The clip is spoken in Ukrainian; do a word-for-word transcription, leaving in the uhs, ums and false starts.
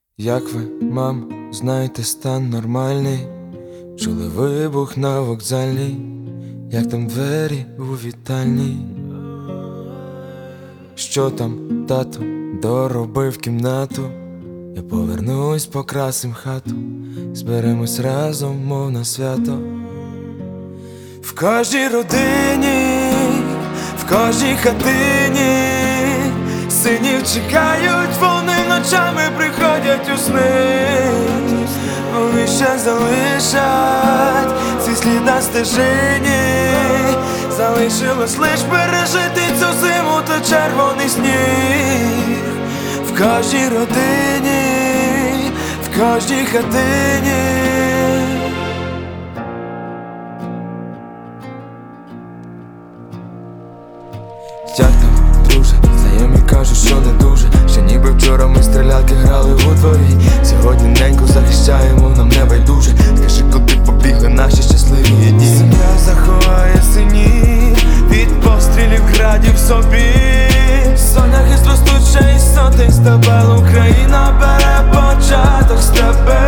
Як ви, мам, знаєте, стан нормальний? Чули вибух на вокзальній, як там двері у вітальній? Що там, тато, доробив кімнату? Я повернусь, покрасим хату, зберемось разом, мов на свято. В кожній родині, в кожній хатині синів чекають, вони ночами приходять у сни. Вони ще залишать ці слід на стежині. Залишилось лиш пережити цю зиму та червоний сніг. В кожній родині, в кожній хатині. Як там, друже? Знайомі кажуть, що не дуже. Ще ніби вчора ми стрілялки грали у дворі. Сьогодні неньку захищаємо, нам не байдуже. Скажи, куди побігли наші щасливі дні? Земля заховає синів від пострілів, градів собі. Соняхи зростуть ще із сотень стебел. Україна бере початок з тебе.